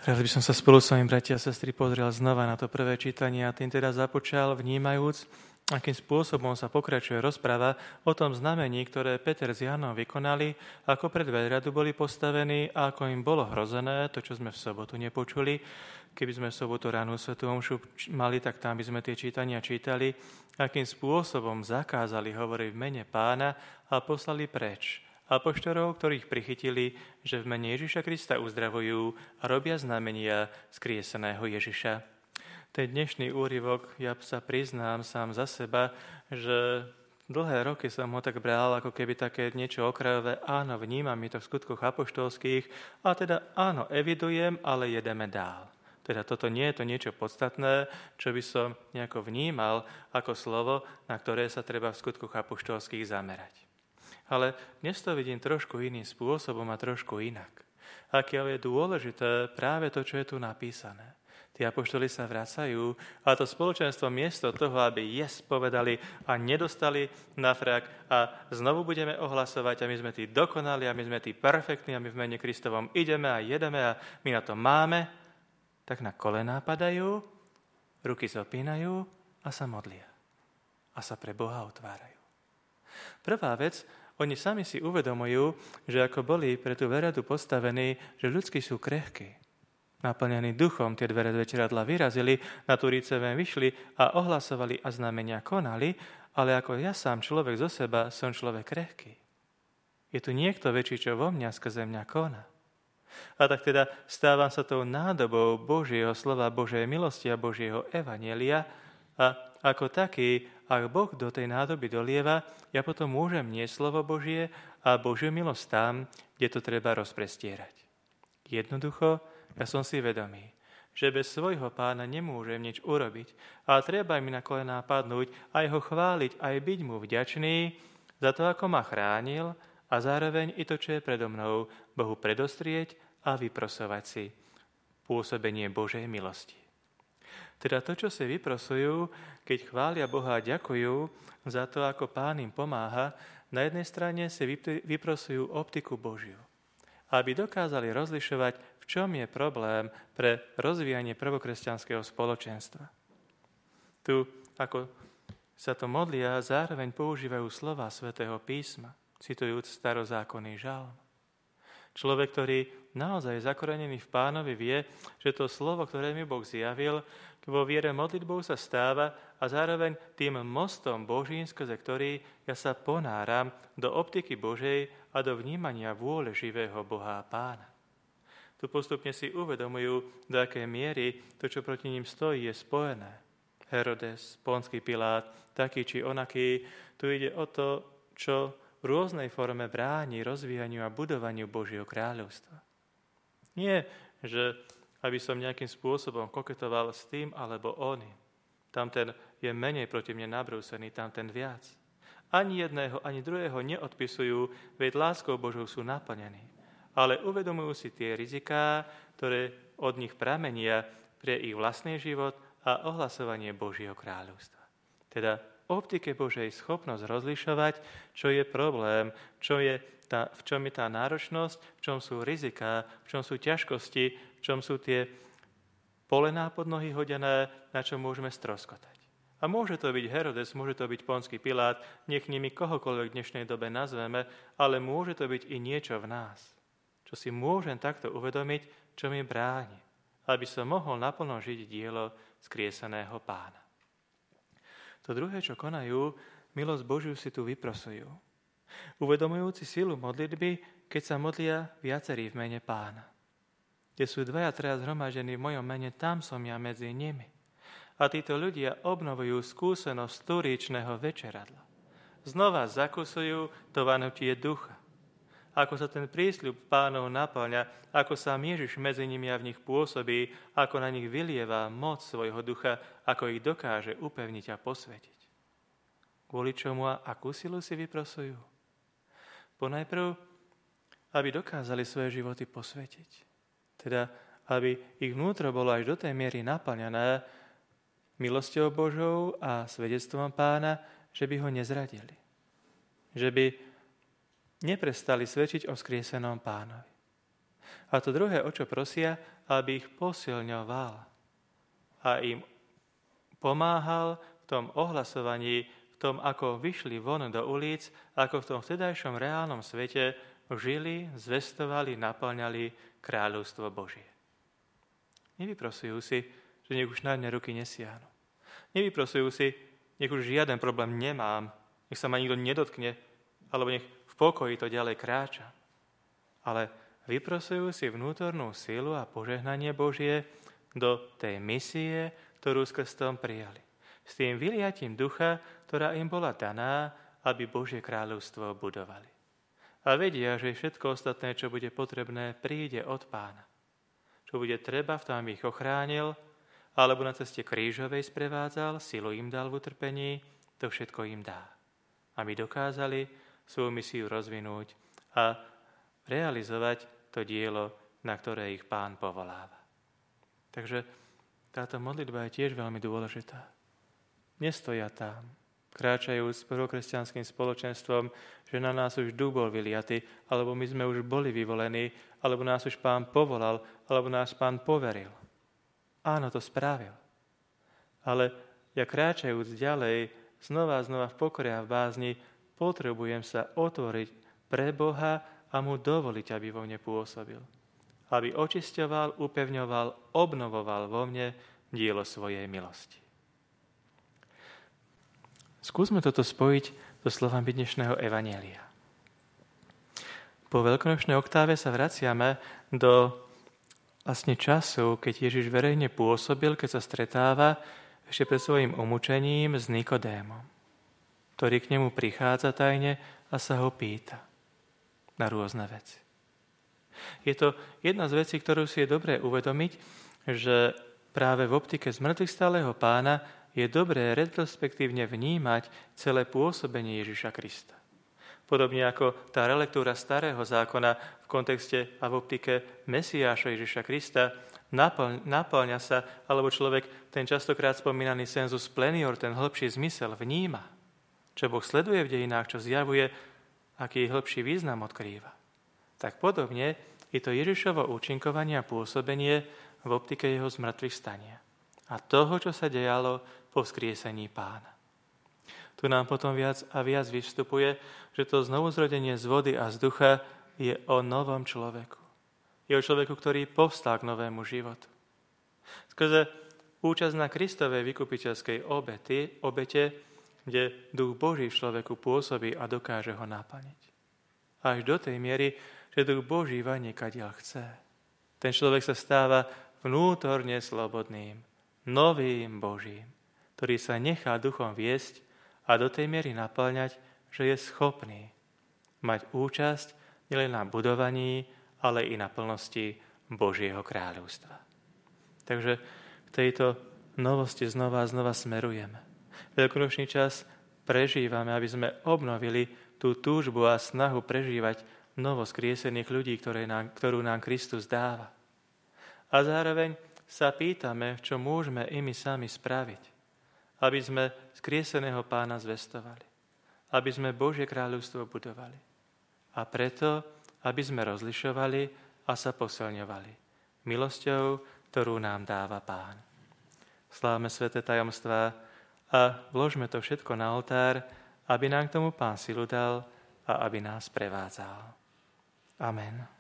Rád by som sa spolu s vami, bratia a sestry, pozrel znova na to prvé čítanie a tým teda započal, vnímajúc, akým spôsobom sa pokračuje rozpráva o tom znamení, ktoré Peter s Jánom vykonali, ako pred veľradu boli postavení a ako im bolo hrozené, to, čo sme v sobotu nepočuli. Keby sme v sobotu ránu svätú omšu mali, tak tam by sme tie čítania čítali, akým spôsobom zakázali hovoriť v mene Pána a poslali preč apoštorov, ktorých prichytili, že v mene Ježiša Krista uzdravujú a robia znamenia skrieseného Ježiša. Ten dnešný úryvok, ja sa priznám sám za seba, že dlhé roky som ho tak bral, ako keby také niečo okrajové. Áno, vnímam mi to v skutkoch apoštolských a teda áno, evidujem, ale jedeme dál. Teda toto nie je to niečo podstatné, čo by som nejako vnímal ako slovo, na ktoré sa treba v skutkoch apoštolských zamerať. Ale dnes to vidím trošku iným spôsobom a trošku inak. Aké je dôležité práve to, čo je tu napísané. Tí apoštoli sa vracajú a to spoločenstvo miesto toho, aby povedali a nedostali na frak a znovu budeme ohlasovať a my sme tí dokonali a my sme tí perfektní a my v mene Kristovom ideme a jedeme a my na to máme, tak na kolená padajú, ruky zopínajú a sa modlia. A sa pre Boha otvárajú. Prvá vec, oni sami si uvedomujú, že ako boli pre tú veľradu postavení, že ľudskí sú krehkí. Naplnení duchom tie dvere večeradla vyrazili, na Turíce ven vyšli a ohlasovali a znamenia konali, ale ako ja sám človek zo seba som človek krehký. Je tu niekto väčší, čo vo mňa skrze mňa koná. A tak teda stávam sa tou nádobou Božieho slova, Božej milosti a Božieho evanjelia a ako taký, ak Boh do tej nádoby dolieva, ja potom môžem niesť slovo Božie a Božiu milosť tam, kde to treba rozprestierať. Jednoducho, ja som si vedomý, že bez svojho Pána nemôžem nič urobiť, ale treba mi na kolená padnúť, aj ho chváliť, aj byť mu vďačný za to, ako ma chránil a zároveň i to, čo je predo mnou, Bohu predostrieť a vyprosovať si pôsobenie Božej milosti. Teda to, čo si vyprosujú, keď chvália Boha a ďakujú za to, ako Pán im pomáha, na jednej strane si vyprosujú optiku Božiu, aby dokázali rozlišovať, v čom je problém pre rozvíjanie prvokresťanského spoločenstva. Tu, ako sa to modlia, zároveň používajú slova Svätého písma, citujúc starozákonný žalm. Človek, ktorý naozaj je zakorenený v Pánovi, vie, že to slovo, ktoré mi Boh zjavil, vo viere modlitbou sa stáva a zároveň tým mostom Božím, skrze ktorý ja sa ponáram do optiky Božej a do vnímania vôle živého Boha a Pána. Tu postupne si uvedomujú, do akej miery to, čo proti ním stojí, je spojené. Herodes, Pónsky Pilát, taký či onaký, tu ide o to, čo v rôznej forme bráni rozvíjaniu a budovaniu Božieho kráľovstva. Nie, že aby som nejakým spôsobom koketoval s tým alebo oným. Tamten je menej proti mne nabrúsený, tamten viac. Ani jedného, ani druhého neodpisujú, veď láskou Božou sú naplnení. Ale uvedomujú si tie riziká, ktoré od nich pramenia pre ich vlastný život a ohlasovanie Božieho kráľovstva. Teda v optike Božej schopnosť rozlišovať, čo je problém, v čom je tá náročnosť, v čom sú riziká, v čom sú ťažkosti, v čom sú tie polená pod nohy hodené, na čo môžeme stroskotať. A môže to byť Herodes, môže to byť Pónsky Pilát, nech nimi kohokoľvek v dnešnej dobe nazveme, ale môže to byť i niečo v nás, čo si môžem takto uvedomiť, čo mi bráni, aby som mohol naplno žiť dielo skrieseného Pána. To druhé, čo konajú, milosť Božiu si tu vyprosujú. Uvedomujúci silu modlitby, keď sa modlia viacerí v mene Pána. Kde sú 2-3 zhromaždení v mojom mene, tam som ja medzi nimi. A títo ľudia obnovujú skúsenosť turíčného večeradla. Znova zakusujú to vanutie ducha. Ako sa ten prísľub Pánov naplňa, ako sa Ježiš medzi nimi a v nich pôsobí, ako na nich vylieva moc svojho ducha, ako ich dokáže upevniť a posvetiť. Kvôli čomu a akú silu si vyprosujú? Ponajprv, aby dokázali svoje životy posvetiť. Teda, aby ich vnútro bolo až do tej miery naplňané milosťou Božou a svedectvom Pána, že by ho nezradili. Že by neprestali svedčiť o skriesenom Pánovi. A to druhé, o čo prosia, aby ich posilňoval a im pomáhal v tom ohlasovaní, v tom, ako vyšli von do ulic, ako v tom vtedajšom reálnom svete žili, zvestovali, naplňali kráľovstvo Božie. Nevyprosujú si, že nech už na mňa ruky nesiahnu. Nevyprosujú si, nech už žiaden problém nemám, nech sa ma nikto nedotkne, alebo nech v pokoji to ďalej kráča. Ale vyprosujú si vnútornú silu a požehnanie Božie do tej misie, ktorú s krstom prijali. S tým vyliatím ducha, ktorá im bola daná, aby Božie kráľovstvo budovali. A vedia, že všetko ostatné, čo bude potrebné, príde od Pána. Čo bude treba, v tom ich ochránil, alebo na ceste krížovej sprevádzal, silu im dal v utrpení, to všetko im dá. Aby dokázali svoju misiu rozvinúť a realizovať to dielo, na ktoré ich Pán povoláva. Takže táto modlitba je tiež veľmi dôležitá. Nestoja tam, kráčajúc prvokresťanským spoločenstvom, že na nás už duch bol vyliaty, alebo my sme už boli vyvolení, alebo nás už Pán povolal, alebo nás Pán poveril. Áno, to spravil. Ale ja kráčajúc ďalej, znova a znova v pokore a v bázni, potrebujem sa otvoriť pre Boha a mu dovoliť, aby vo mne pôsobil. Aby očisťoval, upevňoval, obnovoval vo mne dielo svojej milosti. Skúsme toto spojiť so slovami dnešného evanjelia. Po veľkonočnej oktáve sa vraciame do času, keď Ježiš verejne pôsobil, keď sa stretáva ešte pred svojím umúčením s Nikodémom, ktorý k nemu prichádza tajne a sa ho pýta na rôzne veci. Je to jedna z vecí, ktorú si je dobré uvedomiť, že práve v optike zmŕtvychvstalého Pána je dobré retrospektívne vnímať celé pôsobenie Ježiša Krista. Podobne ako tá relektúra Starého zákona v kontexte a v optike Mesiáša Ježiša Krista naplňa sa, alebo človek ten častokrát spomínaný sensus plenior, ten hĺbší zmysel vníma, čo Boh sleduje v dejinách, čo zjavuje, aký hĺbší význam odkrýva. Tak podobne je to Ježišovo účinkovanie a pôsobenie v optike jeho zmŕtvychvstania a toho, čo sa dejalo po vzkriesení Pána. Tu nám potom viac a viac vystupuje, že to znovuzrodenie z vody a z ducha je o novom človeku. Je o človeku, ktorý povstal k novému životu. Skrze účasť na Kristovej vykupiteľskej obete, kde duch Boží v človeku pôsobí a dokáže ho naplniť. Až do tej miery, že duch Boží vanikadiaľ chce. Ten človek sa stáva vnútorne slobodným, novým Božím, ktorý sa nechá duchom viesť a do tej miery naplňať, že je schopný mať účasť nielen na budovaní, ale i na plnosti Božieho kráľovstva. Takže k tejto novosti znova a znova smerujeme. Veľkonočný čas prežívame, aby sme obnovili tú túžbu a snahu prežívať novoskriesených ľudí, ktorú nám Kristus dáva. A zároveň sa pýtame, čo môžeme i my sami spraviť, aby sme skrieseného Pána zvestovali, aby sme Božie kráľovstvo budovali. A preto, aby sme rozlišovali a sa posilňovali milosťou, ktorú nám dáva Pán. Slávme sväté tajomstvá a vložme to všetko na oltár, aby nám k tomu Pán silu dal a aby nás prevádzal. Amen.